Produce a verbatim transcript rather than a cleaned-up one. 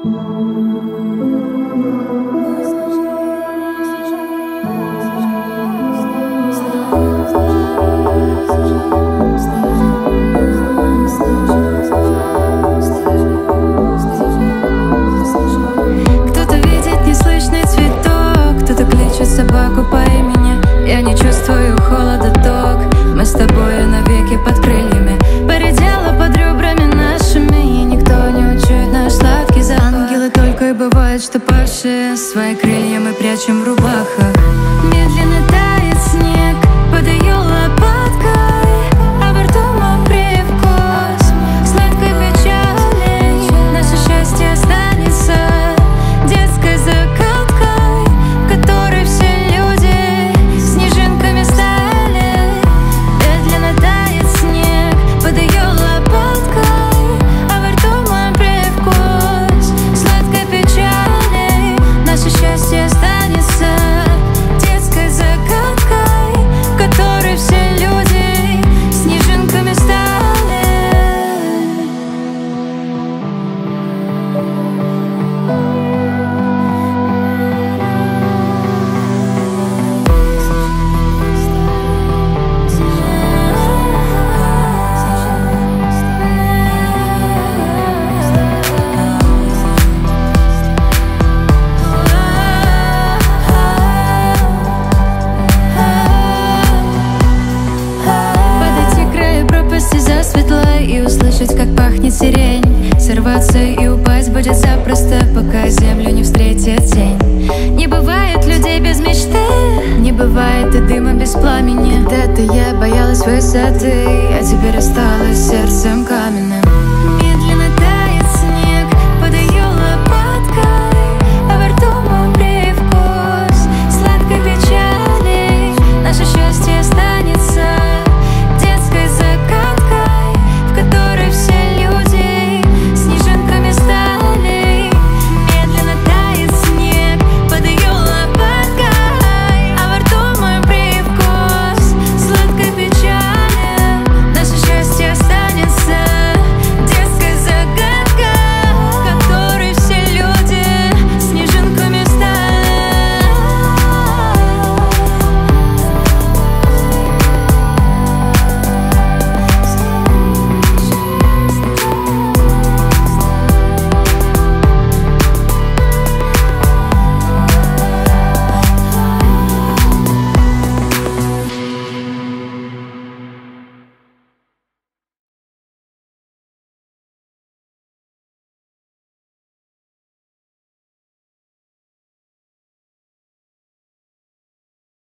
Кто-то видит неслышный цветок, кто-то кличет собаку по имени. Я не чувствую холода, ток. Мы с тобой навеки под крыльями. Поредела под ребрами нашими, и никто не учует наш сладкий запах. Ангелы только и бывает, что павшие. Свои крылья мы прячем в рубахах. Медленно тает снег под ее лопаткой, а во рту мой привкус сладкой печали. Наше счастье останется детской закруткой, в которой все люди снежинками стали. Медленно тает снег под ее лопаткой, а во рту мой привкус сладкой печали. Наше счастье останется детской загадкой, в которой все люди снежинками стали. Подойти к краю пропасти засветло и услышать, как пахнет сирень. Сорваться и упасть будет запросто, пока землю не встретит тень. Не бывает людей без мечты, не бывает и дыма без пламени. Когда-то я боялась высоты, а теперь осталась сердцем камень.